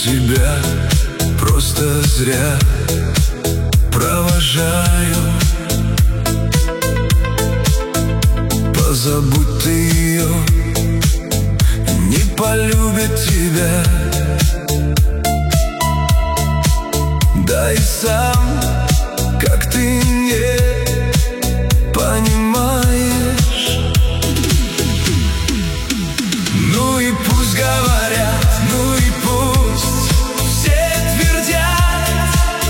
себя просто зря провожаю. Позабудь ты ее, не полюбит тебя. Да и сам, как ты не понимаешь. Ну и пусть говорят, ну и пусть все твердят.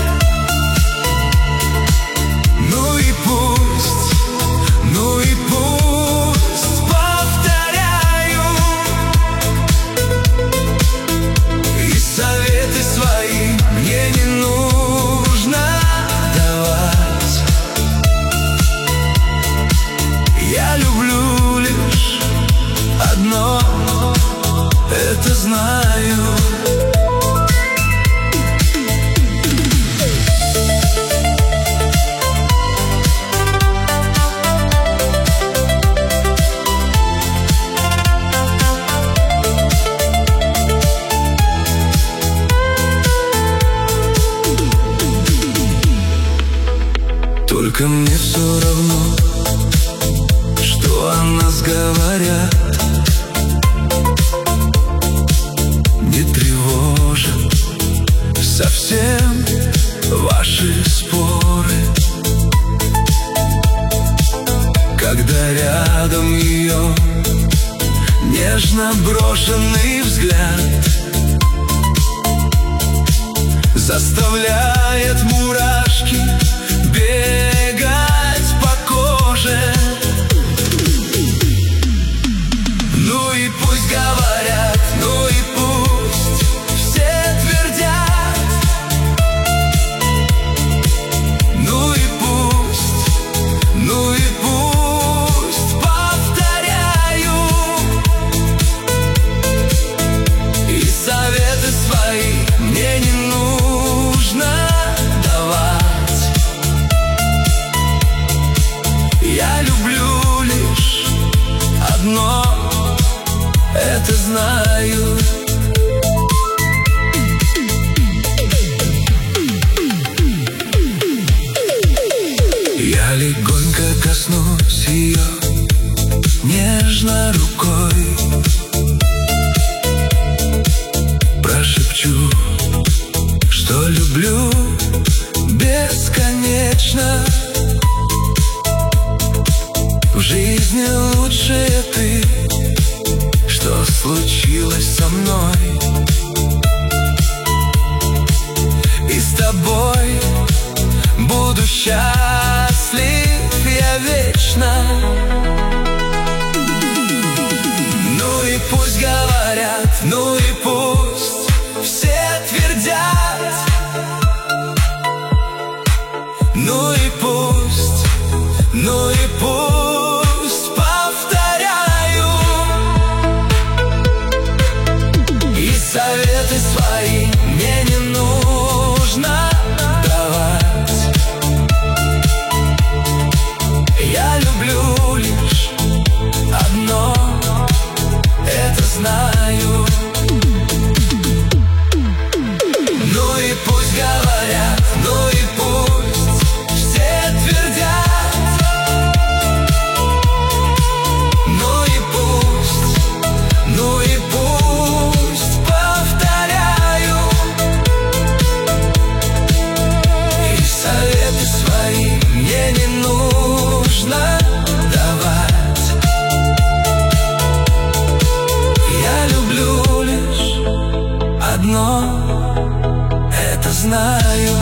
Ну и пусть, ну и пусть повторяю. И советы свои мне не нужно давать. Я люблю лишь одно, это знаю. Только мне все равно, что о нас говорят. Не тревожат совсем ваши споры, когда рядом ее нежно брошенный взгляд заставляет мурашки бегать по коже. Ну и пусть говорят, ну и пусть все твердят. Ну и пусть, ну и пусть повторяю. И советы свои мне не нужно давать. Я люблю лишь одно, это знаю. Я легонько коснусь ее нежно рукой, прошепчу, что люблю бесконечно. В жизни лучшее ты, что случилось со мной. И с тобой буду счастлив я вечно. Ну и пусть говорят, ну и пусть все твердят. Ну и пусть, ну и пусть повторяю. И советы свои мне не нужно давать. Я люблю лишь одно, это знаю. Ну и пусть говорят, ну и пусть все твердят. Ну и пусть, ну и пусть повторяю. И советы свои мне не нужно давать. Я люблю лишь одно, это знаю.